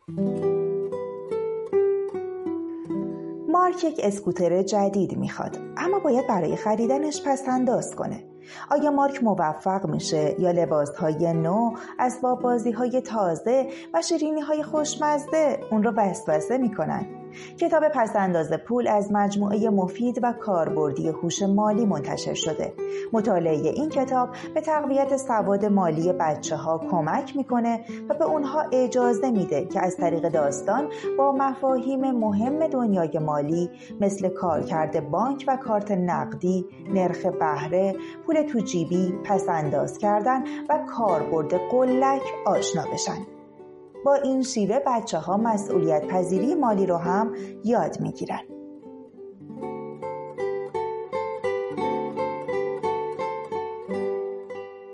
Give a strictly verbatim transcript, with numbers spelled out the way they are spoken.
مارک یک اسکوتر جدید میخواد، اما باید برای خریدنش پس‌انداز کنه. آیا مارک موفق میشه یا لباسهای نو، اسباب بازیهای تازه و شیرینیهای خوشمزه اون رو وسوسه میکنن؟ کتاب پس‌انداز پول از مجموعه مفید و کاربردی هوش مالی منتشر شده. مطالعه این کتاب به تقویت سواد مالی بچه‌ها کمک میکنه و به اونها اجازه میده که از طریق داستان با مفاهیم مهم دنیای مالی مثل کارکرد بانک و کارت نقدی، نرخ بهره، پول تو جیبی، پس‌انداز کردن و کاربرد قلک آشنا بشن. با این شیوه بچه‌ها مسئولیت پذیری مالی رو هم یاد میگیرن.